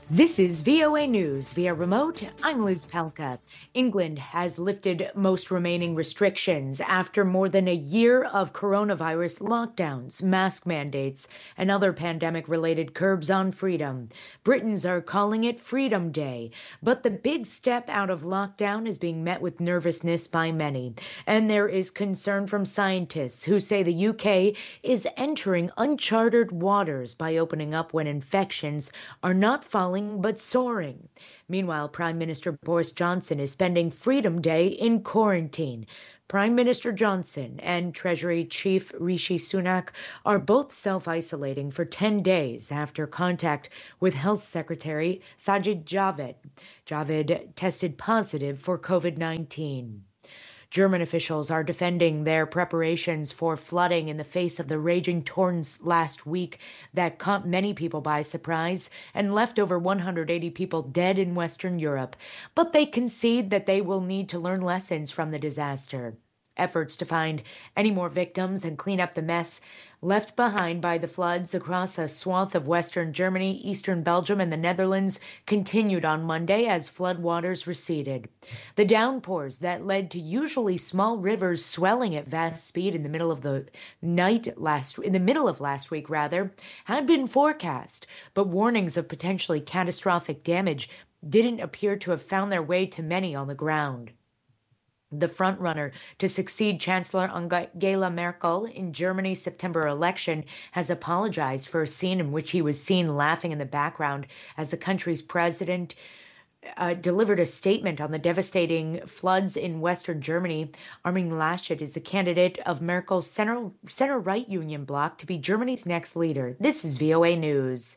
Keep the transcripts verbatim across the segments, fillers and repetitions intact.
This is V O A News via remote. I'm Liz Pelka. England has lifted most remaining restrictions after more than a year of coronavirus lockdowns, mask mandates, and other pandemic-related curbs on freedom. Britons are calling it Freedom Day, but the big step out of lockdown is being met with nervousness by many. And there is concern from scientists who say the U K is entering uncharted waters by opening up when infections are not falling but soaring. Meanwhile, Prime Minister Boris Johnson is spending Freedom Day in quarantine. Prime Minister Johnson and Treasury Chief Rishi Sunak are both self-isolating for ten days after contact with Health Secretary Sajid Javid. Javid tested positive for COVID nineteen. German officials are defending their preparations for flooding in the face of the raging torrents last week that caught many people by surprise and left over one hundred eighty people dead in Western Europe. But they concede that they will need to learn lessons from the disaster. Efforts to find any more victims and clean up the mess left behind by the floods across a swath of Western Germany, Eastern Belgium, and the Netherlands continued on Monday as floodwaters receded. The downpours that led to usually small rivers swelling at vast speed in the middle of the night last, in the middle of last week rather, had been forecast, but warnings of potentially catastrophic damage didn't appear to have found their way to many on the ground. The frontrunner to succeed Chancellor Angela Merkel in Germany's September election has apologized for a scene in which he was seen laughing in the background as the country's president uh, delivered a statement on the devastating floods in Western Germany. Armin Laschet is the candidate of Merkel's center, center-right union bloc to be Germany's next leader. This is V O A News.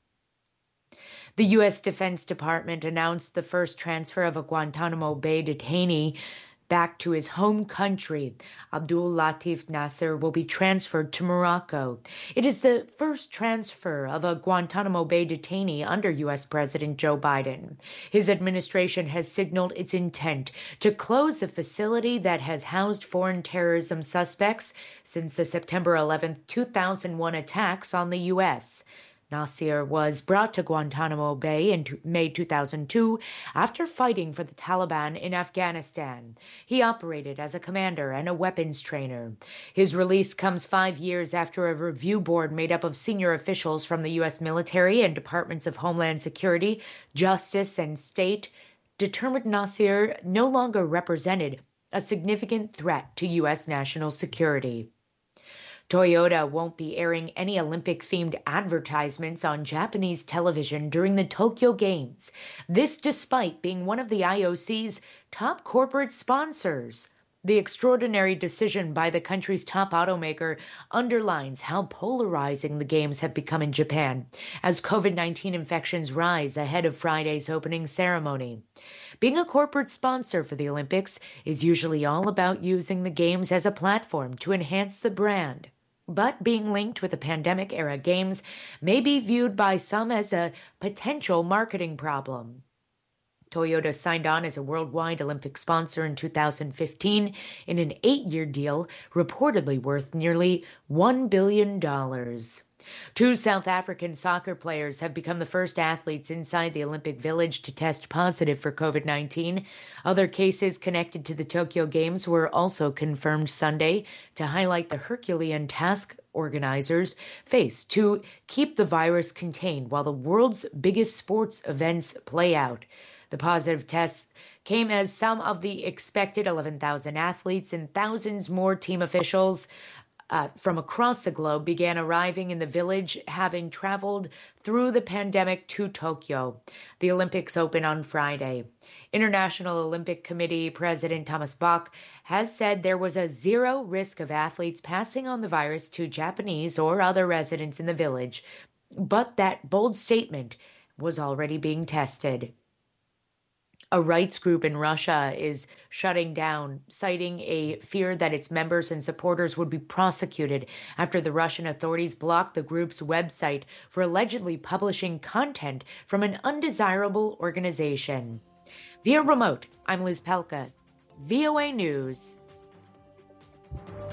The U S Defense Department announced the first transfer of a Guantanamo Bay detainee back to his home country. Abdul Latif Nasser will be transferred to Morocco. It is the first transfer of a Guantanamo Bay detainee under U S President Joe Biden. His administration has signaled its intent to close a facility that has housed foreign terrorism suspects since the September eleventh, two thousand one attacks on the U S Nasser was brought to Guantanamo Bay in May two thousand two after fighting for the Taliban in Afghanistan. He operated as a commander and a weapons trainer. His release comes five years after a review board made up of senior officials from the U S military and Departments of Homeland Security, Justice, and State determined Nasser no longer represented a significant threat to U S national security. Toyota won't be airing any Olympic-themed advertisements on Japanese television during the Tokyo Games. This despite being one of the I O C's top corporate sponsors. The extraordinary decision by the country's top automaker underlines how polarizing the games have become in Japan as COVID nineteen infections rise ahead of Friday's opening ceremony. Being a corporate sponsor for the Olympics is usually all about using the games as a platform to enhance the brand. But being linked with the pandemic-era games may be viewed by some as a potential marketing problem. Toyota signed on as a worldwide Olympic sponsor in two thousand fifteen in an eight-year deal reportedly worth nearly one billion dollars. Two South African soccer players have become the first athletes inside the Olympic Village to test positive for COVID nineteen. Other cases connected to the Tokyo Games were also confirmed Sunday to highlight the Herculean task organizers face to keep the virus contained while the world's biggest sports events play out. The positive tests came as some of the expected eleven thousand athletes and thousands more team officials Uh, from across the globe began arriving in the village, having traveled through the pandemic to Tokyo. The Olympics open on Friday. International Olympic Committee President Thomas Bach has said there was a zero risk of athletes passing on the virus to Japanese or other residents in the village, but that bold statement was already being tested. A rights group in Russia is shutting down, citing a fear that its members and supporters would be prosecuted after the Russian authorities blocked the group's website for allegedly publishing content from an undesirable organization. Via remote, I'm Liz Pelka, V O A News.